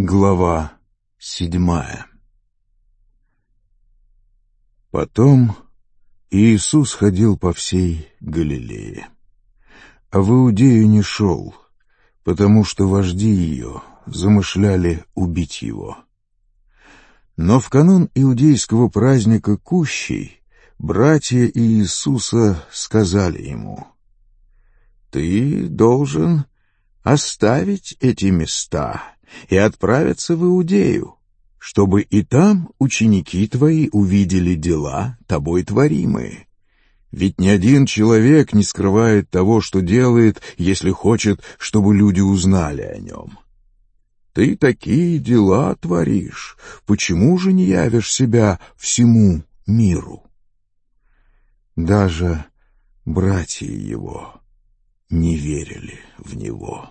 Глава 7. Потом Иисус ходил по всей Галилее, а в Иудею не шел, потому что вожди ее замышляли убить его. Но в канун иудейского праздника Кущей братья Иисуса сказали ему: «Ты должен оставить эти места и отправиться в Иудею, чтобы и там ученики твои увидели дела тобой творимые. Ведь ни один человек не скрывает того, что делает, если хочет, чтобы люди узнали о нем. Ты такие дела творишь, почему же не явишь себя всему миру?» Даже братья его не верили в него.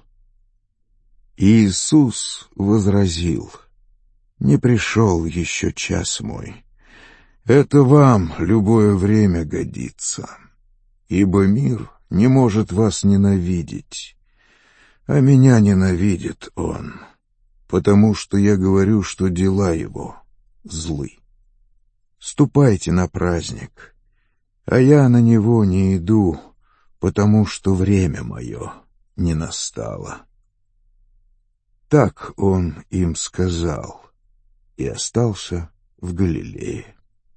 Иисус возразил: «Не пришел еще час мой. Это вам любое время годится, ибо мир не может вас ненавидеть, а меня ненавидит он, потому что я говорю, что дела его злы. Ступайте на праздник, а я на него не иду, потому что время мое не настало». Так он им сказал и остался в Галилее.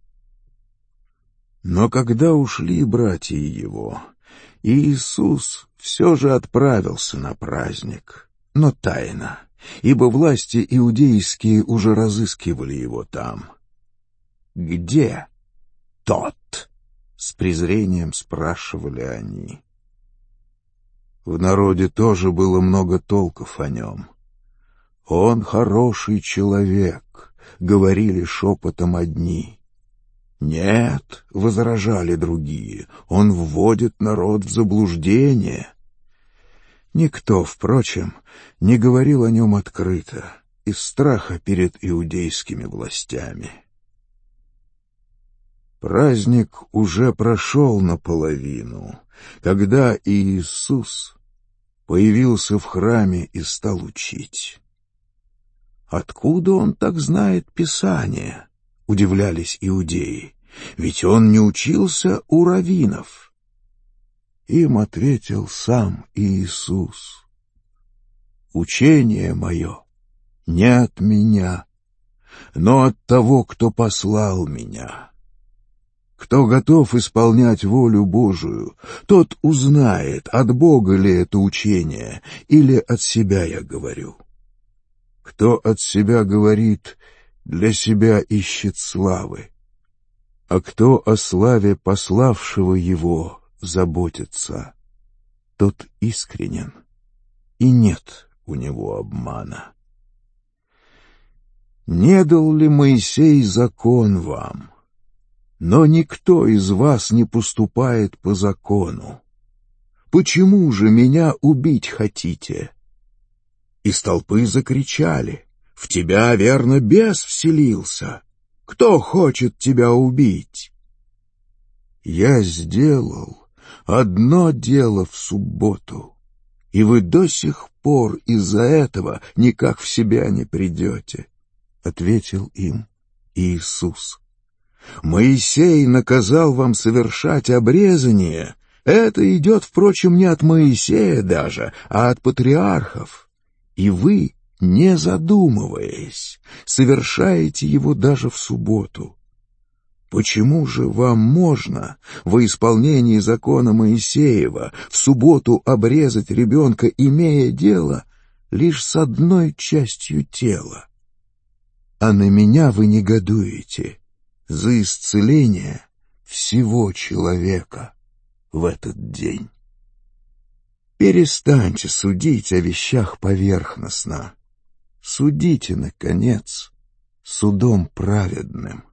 Но когда ушли братья его, Иисус все же отправился на праздник, но тайно, ибо власти иудейские уже разыскивали его там. «Где тот?» — с презрением спрашивали они. В народе тоже было много толков о нем. «Он хороший человек», — говорили шепотом одни. «Нет», — возражали другие, — «он вводит народ в заблуждение». Никто, впрочем, не говорил о нем открыто из страха перед иудейскими властями. Праздник уже прошел наполовину, когда Иисус появился в храме и стал учить. «Откуда он так знает Писание?» — удивлялись иудеи. «Ведь он не учился у раввинов». Им ответил сам Иисус: «Учение мое не от меня, но от того, кто послал меня. Кто готов исполнять волю Божию, тот узнает, от Бога ли это учение, или от себя я говорю. Кто от себя говорит, для себя ищет славы, а кто о славе пославшего его заботится, тот искренен, и нет у него обмана. Не дал ли Моисей закон вам? Но никто из вас не поступает по закону. Почему же меня убить хотите?» Из толпы закричали: «В тебя, верно, бес вселился! Кто хочет тебя убить?» «Я сделал одно дело в субботу, и вы до сих пор из-за этого никак в себя не придете», — ответил им Иисус. «Моисей наказал вам совершать обрезание. Это идет, впрочем, не от Моисея даже, а от патриархов. И вы, не задумываясь, совершаете его даже в субботу. Почему же вам можно во исполнении закона Моисеева в субботу обрезать ребенка, имея дело лишь с одной частью тела? А на меня вы негодуете за исцеление всего человека в этот день. Перестаньте судить о вещах поверхностно. Судите, наконец, судом праведным».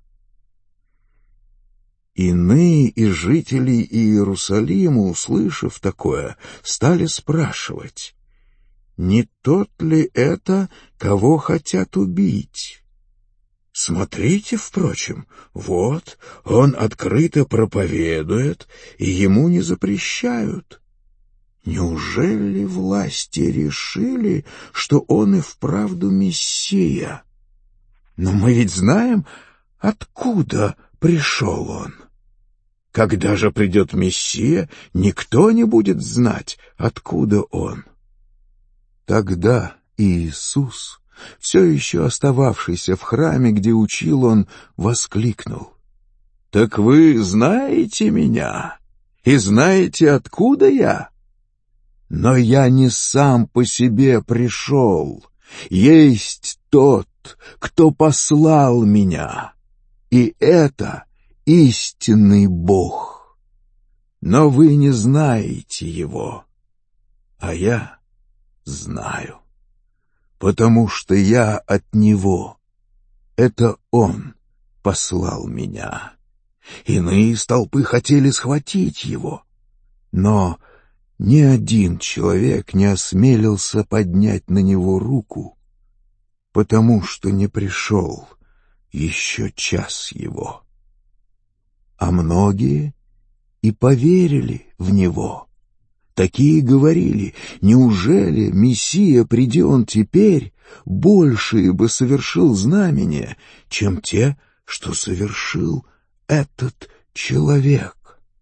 Иные из жителей Иерусалима, услышав такое, стали спрашивать: «Не тот ли это, кого хотят убить? Смотрите, впрочем, вот он открыто проповедует, и ему не запрещают. Неужели власти решили, что он и вправду Мессия? Но мы ведь знаем, откуда пришел он. Когда же придет Мессия, никто не будет знать, откуда он. Тогда Иисус, все еще остававшийся в храме, где учил он, воскликнул: «Так вы знаете меня и знаете, откуда я? Но я не сам по себе пришел, есть тот, кто послал меня, и это истинный Бог. Но вы не знаете его, а я знаю, потому что я от него. Это он послал меня. Иные из толпы хотели схватить его, но ни один человек не осмелился поднять на него руку, потому что не пришел еще час его. А многие и поверили в него. Такие говорили: неужели Мессия, приди он теперь, большие бы совершил знамения, чем те, что совершил этот человек?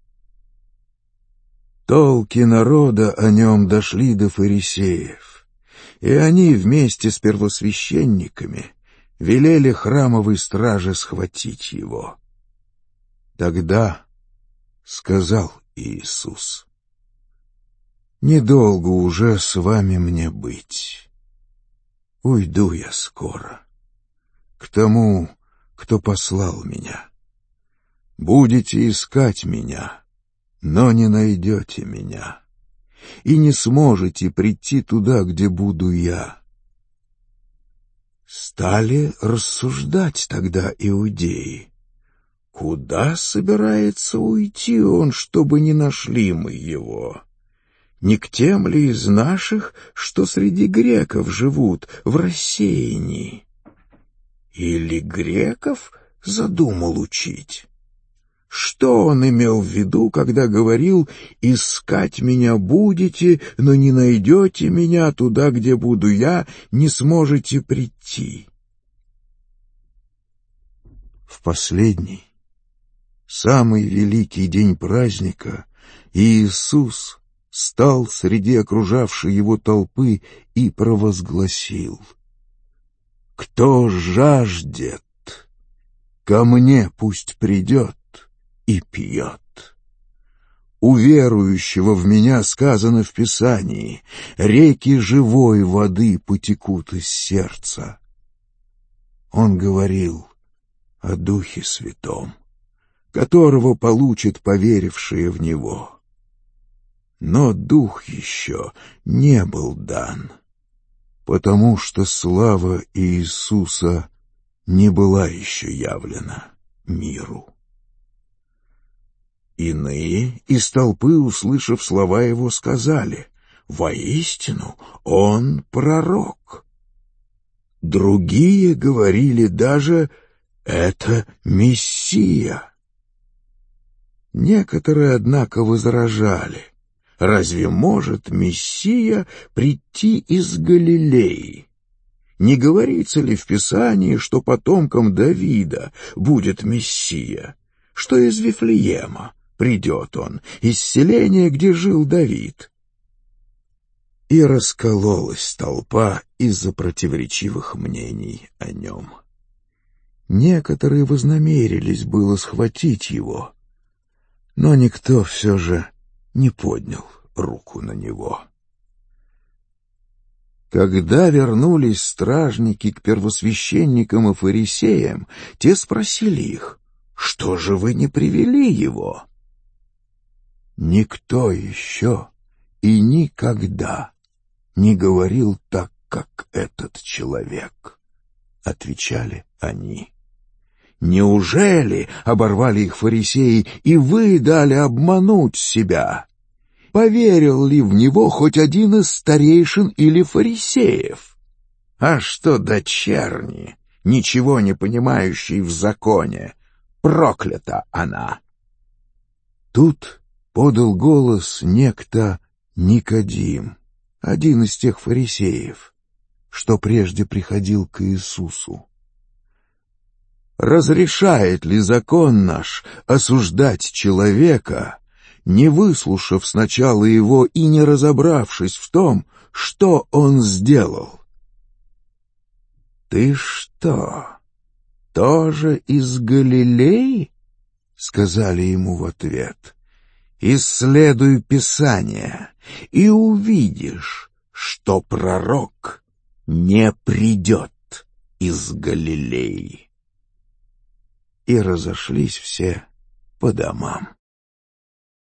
Толки народа о нем дошли до фарисеев, и они вместе с первосвященниками велели храмовой страже схватить его. Тогда сказал Иисус: «Недолго уже с вами мне быть. Уйду я скоро к тому, кто послал меня. Будете искать меня, но не найдете меня, и не сможете прийти туда, где буду я». Стали рассуждать тогда иудеи: куда собирается уйти он, чтобы не нашли мы его? Не к тем ли из наших, что среди греков живут в рассеянии? Или греков задумал учить? Что он имел в виду, когда говорил: «Искать меня будете, но не найдете меня, туда, где буду я, не сможете прийти»? В последний, самый великий день праздника, Иисус стал среди окружавшей его толпы и провозгласил: «Кто жаждет, ко мне пусть придет и пьет. У верующего в меня сказано в Писании: реки живой воды потекут из сердца». Он говорил о Духе Святом, которого получат поверившие в Него. Но Дух еще не был дан, потому что слава Иисуса не была еще явлена миру. Иные из толпы, услышав слова его, сказали: «Воистину, он пророк». Другие говорили даже: «Это Мессия». Некоторые, однако, возражали: «Разве может Мессия прийти из Галилеи? Не говорится ли в Писании, что потомком Давида будет Мессия, что из Вифлеема придет он, из селения, где жил Давид?» И раскололась толпа из-за противоречивых мнений о нем. Некоторые вознамерились было схватить его, но никто все же не поднял руку на него. Когда вернулись стражники к первосвященникам и фарисеям, те спросили их: «Что же вы не привели его?» «Никто еще и никогда не говорил так, как этот человек», — отвечали они. «Неужели, — оборвали их фарисеи, — и вы дали обмануть себя? Поверил ли в него хоть один из старейшин или фарисеев? А что до черни, ничего не понимающей в законе, проклята она!» Тут подал голос некто Никодим, один из тех фарисеев, что прежде приходил к Иисусу. Разрешает ли закон наш осуждать человека, не выслушав сначала его и не разобравшись в том, что он сделал? «Ты что, тоже из Галилеи?» — сказали ему в ответ. «Исследуй Писание, и увидишь, что пророк не придет из Галилеи». И разошлись все по домам.